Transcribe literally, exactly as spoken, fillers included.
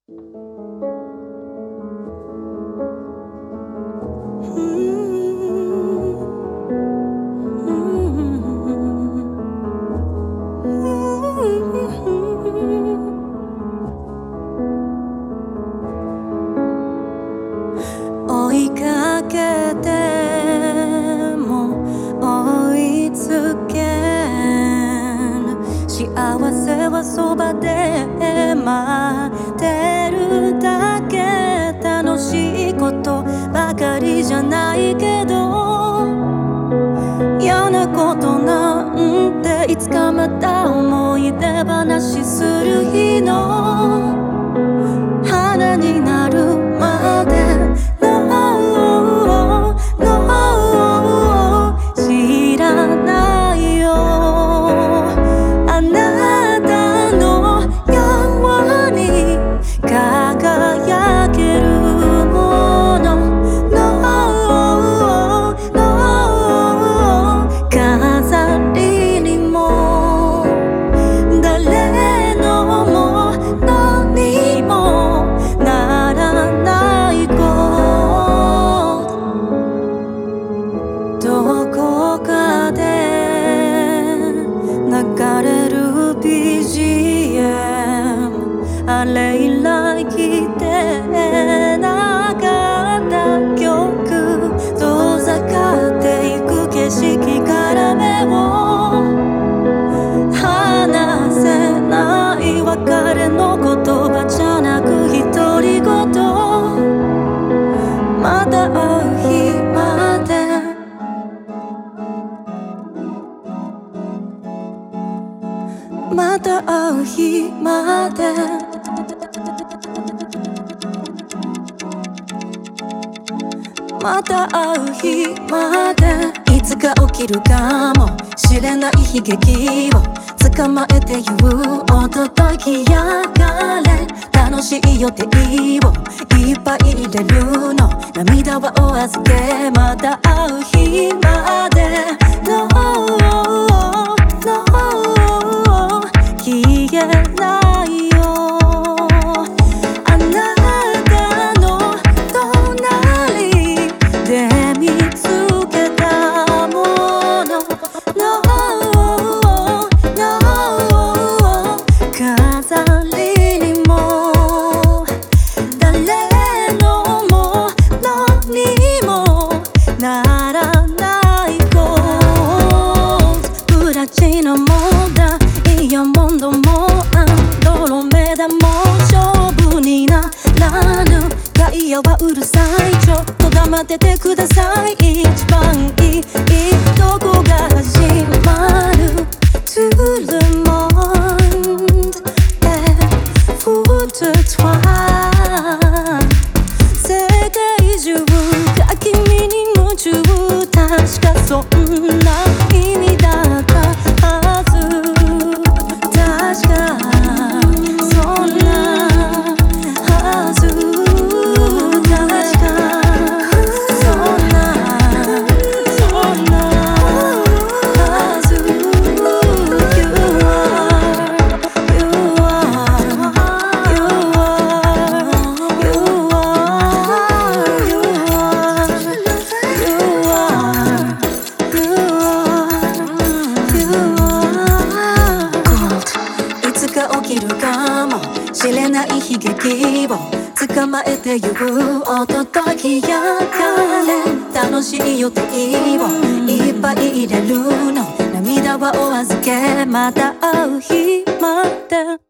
追いかけても追いつけぬ幸せはそばで待ってるだけ楽しいことばかりじゃないけど嫌なことなんていつかまた思い出話する日の花になるまで知らないよあなたのように輝けるもの No, no 飾りにも誰のものにもならないことどこかで流れる ビージーエム あれ以来聴いてなかった曲遠ざかっていく景色から目を離せない別れの言葉じゃなく独り言また会う日までまた会う日までまた会う日までいつか起きるかもしれない悲劇を捕まえて言うお届きやがれ楽しい予定をいっぱい入れるの涙はお預けまた会う日まで No, no 消えないよあなたの隣で見つけたもの No, no 飾りにも誰のものにもならないことプラチナもダイヤモンドもアンドロメダも勝負にならぬガイアはうるさいちょっと黙っててください一番いいどこが始まる To the monde et foutre-toi 世界中が君に夢中確かそんな意味だったはず確かそんなはず確かそんなそんなはず You are, you are, you are, you are, you are いつか起きるかもしれない悲劇を捕まえて言うお届きやがれ楽しい予定をいっぱい入れるの涙はお預けまた会う日まで